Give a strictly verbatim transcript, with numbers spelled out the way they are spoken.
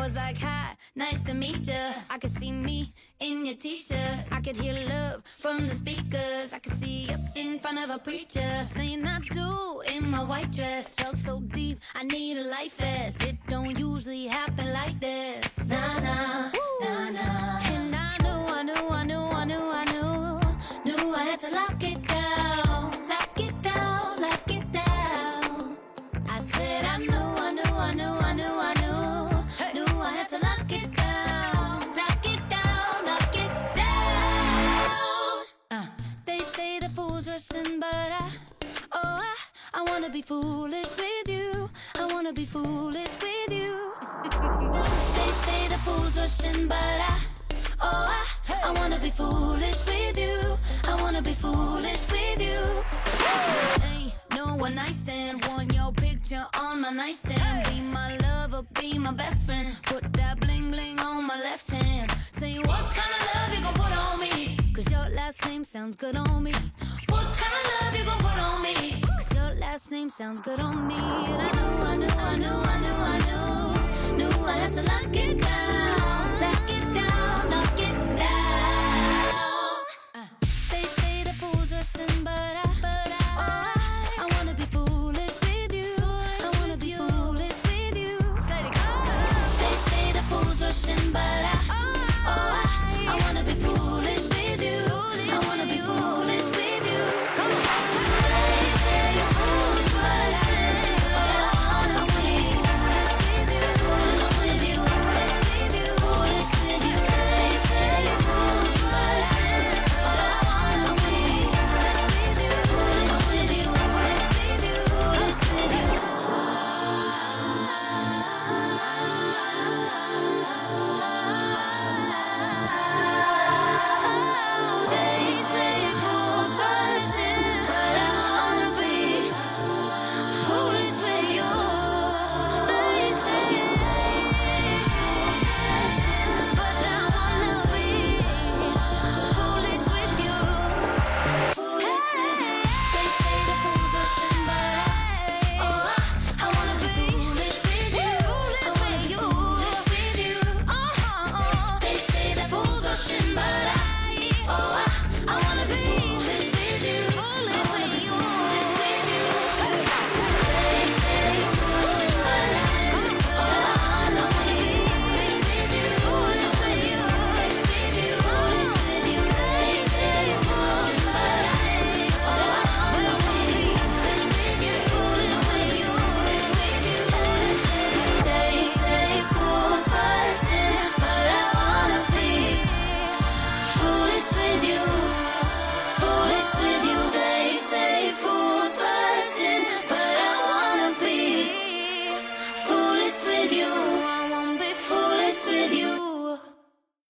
was like, hi, nice to meet ya. I could see me in your t-shirt. I could hear love from the speakers. I could see us in front of a preacher saying I do in my white dress. Felt so deep, I need a life vest. It don't usually happen like this. Nah, nah, nah, nah. And I knew, I knew, I knew, I knew, I knew, knew I had to lock it down, lock it down, lock it down. I said I knew, I knew, I knew, I knew, I knew, knew I had to lock it down, lock it down, lock it down. Uh, they say the fool's rushing, but I, oh, I, I wanna be foolish with you. I wanna be foolish with you. They say the fool's rushing, but I, oh, I, I wanna be foolish with you. I wanna be foolish with you. Ain't no one night stand. Want your picture on my nightstand. Be my lover, be my best friend. Put that bling bling on my left hand. Say what kind of love you gon' put on me? Cause your last name sounds good on me. What kind of love you gon' put on me? Cause your last name sounds good on me. And I knew, I knew, I knew, I knew, I knew